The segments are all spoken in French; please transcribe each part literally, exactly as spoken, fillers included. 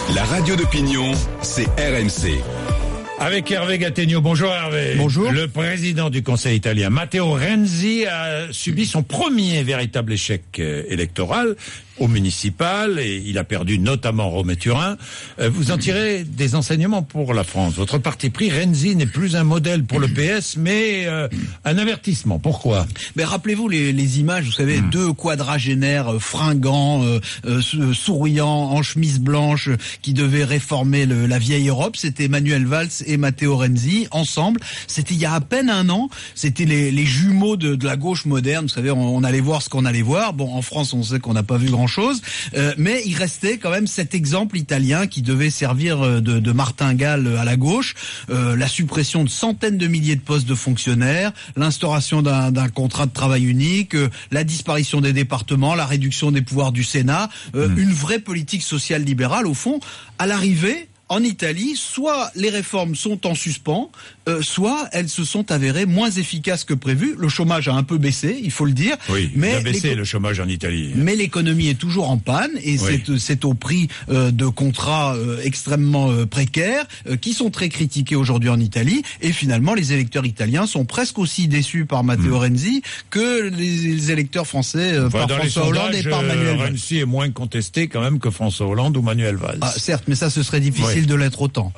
La radio d'opinion, c'est R M C. Avec Hervé Gattegno. Bonjour Hervé. Bonjour. Le président du Conseil italien, Matteo Renzi, a subi son premier véritable échec euh, électoral au municipal et il a perdu notamment Rome et Turin. Euh, vous en tirez des enseignements pour la France. Votre parti pris, Renzi, n'est plus un modèle pour le P S, mais euh, un avertissement. Pourquoi ? Mais rappelez-vous les, les images, vous savez, mmh. deux quadragénaires euh, fringants, euh, euh, souriants, en chemise blanche, euh, qui devaient réformer le, la vieille Europe. C'était Manuel Valls et Matteo Renzi, ensemble. C'était il y a à peine un an. C'était les, les jumeaux de, de la gauche moderne. Vous savez, on, on allait voir ce qu'on allait voir. Bon, en France, on sait qu'on n'a pas vu grand chose, euh, mais il restait quand même cet exemple italien qui devait servir de, de martingale à la gauche, euh, la suppression de centaines de milliers de postes de fonctionnaires, l'instauration d'un, d'un contrat de travail unique, euh, la disparition des départements, la réduction des pouvoirs du Sénat, euh, mmh. une vraie politique sociale libérale au fond. À l'arrivée, en Italie, soit les réformes sont en suspens, euh, soit elles se sont avérées moins efficaces que prévu. Le chômage a un peu baissé, il faut le dire. Oui, mais il a baissé l'éco- le chômage en Italie. Mais l'économie est toujours en panne et oui. c'est, c'est au prix euh, de contrats euh, extrêmement euh, précaires euh, qui sont très critiqués aujourd'hui en Italie. Et finalement, les électeurs italiens sont presque aussi déçus par Matteo mmh. Renzi que les électeurs français euh, enfin, par François Hollande et par Manuel Valls. Renzi est moins contesté quand même que François Hollande ou Manuel Valls. Ah, certes, mais ça, ce serait difficile. Oui. de l'être autant.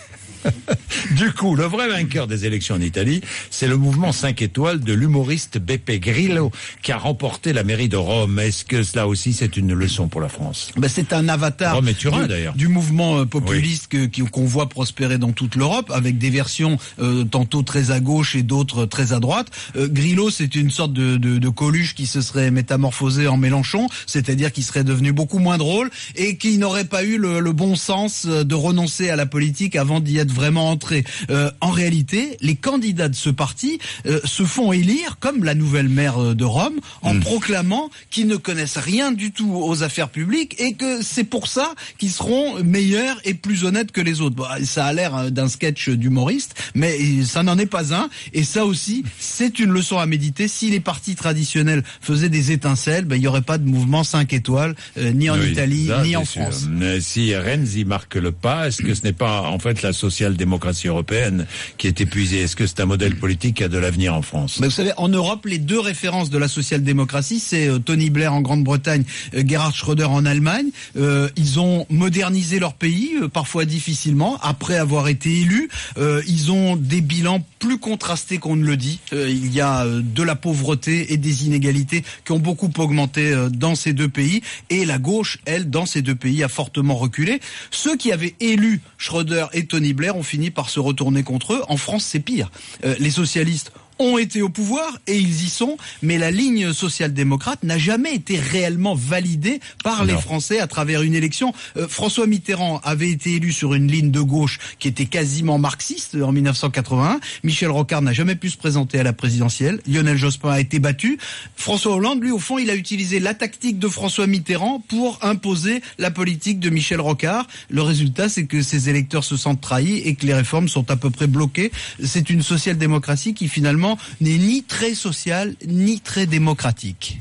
Du coup, le vrai vainqueur des élections en Italie, c'est le mouvement cinq étoiles de l'humoriste Beppe Grillo, qui a remporté la mairie de Rome. Est-ce que cela aussi, c'est une leçon pour la France ? Ben, c'est un avatar Rome et Turin, du, d'ailleurs. du mouvement euh, populiste oui. que, qu'on voit prospérer dans toute l'Europe, avec des versions euh, tantôt très à gauche et d'autres très à droite. Euh, Grillo, c'est une sorte de, de, de Coluche qui se serait métamorphosé en Mélenchon, c'est-à-dire qui serait devenu beaucoup moins drôle et qui n'aurait pas eu le, le bon sens de renoncer à la politique avant d'y être vraiment entré. Euh, en réalité, les candidats de ce parti euh, se font élire comme la nouvelle maire de Rome en mmh. proclamant qu'ils ne connaissent rien du tout aux affaires publiques et que c'est pour ça qu'ils seront meilleurs et plus honnêtes que les autres. Bon, ça a l'air d'un sketch d'humoriste, mais ça n'en est pas un. Et ça aussi, c'est une leçon à méditer. Si les partis traditionnels faisaient des étincelles, ben, il n'y aurait pas de mouvement cinq étoiles, euh, ni en oui, Italie, ça, ni en sûr. France. Mais si Renzi marque le pas, est-ce que ce n'est pas en fait la social-démocratie européenne qui est épuisée ? Est-ce que c'est un modèle politique qui a de l'avenir en France ? Mais vous savez, en Europe, les deux références de la social-démocratie, c'est euh, Tony Blair en Grande-Bretagne, euh, Gerhard Schröder en Allemagne. Euh, ils ont modernisé leur pays, euh, parfois difficilement, après avoir été élus. Euh, ils ont des bilans plus contrastés qu'on ne le dit. Euh, il y a euh, de la pauvreté et des inégalités qui ont beaucoup augmenté euh, dans ces deux pays. Et la gauche, elle, dans ces deux pays, a fortement reculé. Ceux qui avaient élu Schröder et Tony Blair ont fini par se retourner contre eux. En France, c'est pire. Euh, les socialistes ont été au pouvoir et ils y sont, mais la ligne social-démocrate n'a jamais été réellement validée par non. les Français à travers une élection. Euh, François Mitterrand avait été élu sur une ligne de gauche qui était quasiment marxiste en dix-neuf cent quatre-vingt-un. Michel Rocard n'a jamais pu se présenter à la présidentielle. Lionel Jospin a été battu. François Hollande, lui, au fond, il a utilisé la tactique de François Mitterrand pour imposer la politique de Michel Rocard. Le résultat, c'est que ses électeurs se sentent trahis et que les réformes sont à peu près bloquées. C'est une social-démocratie qui, finalement, n'est ni très sociale, ni très démocratique.